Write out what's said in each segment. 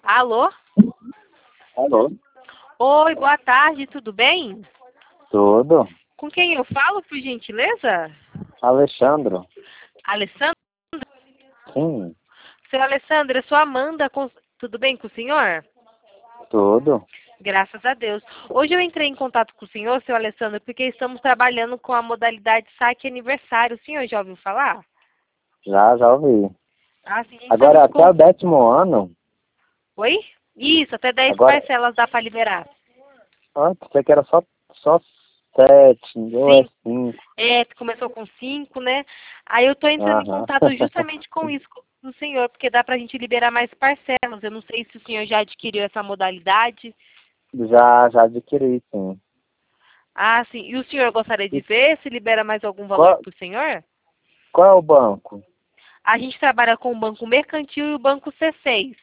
Alô? Alô? Oi, boa tarde, tudo bem? Tudo? Com quem eu falo, por gentileza? Alexandro? Alessandra? Sim, Seu Alessandro, eu sou Amanda, tudo bem com o senhor? tudo. Graças a Deus. Hoje eu entrei em contato com o senhor, seu Alessandro, porque estamos trabalhando com a modalidade saque aniversário. O senhor já ouviu falar? Já ouvi. Ah, sim, Agora até o 10º ano? Oi? Isso, até 10 Agora, parcelas dá para liberar. antes você que era só 7, ou é Sim. 5. É, começou com 5, né? Aí eu tô entrando em Aham. contato justamente com isso, com o senhor, porque dá pra gente liberar mais parcelas. Eu não sei se o senhor já adquiriu essa modalidade. Já adquiri, sim. Ah, sim. E o senhor gostaria de E ver se libera mais algum valor qual, pro senhor? qual é o banco? A gente trabalha com o Banco Mercantil e o Banco C6.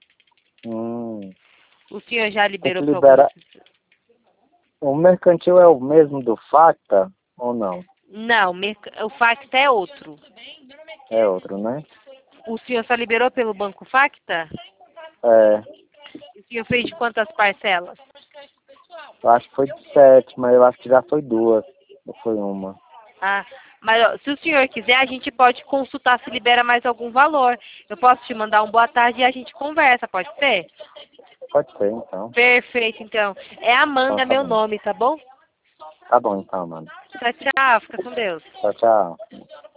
O senhor já Tem que liberou para algum? liberar. O mercantil é o mesmo do Facta ou não? Não, o Facta é outro. É outro, né? O senhor só liberou pelo Banco Facta? É, O senhor fez de quantas parcelas? eu acho que foi de 7, mas eu acho que já foi 2. Ou foi uma. Ah, mas ó, se o senhor quiser, a gente pode consultar se libera mais algum valor. Eu posso te mandar um boa tarde e a gente conversa, pode ser? Pode ser, então. Perfeito, então. É Então Amanda tá meu bom. nome, tá bom? Tá bom, então, mano. Tchau, tchau. Fica com Deus. Tchau, tchau.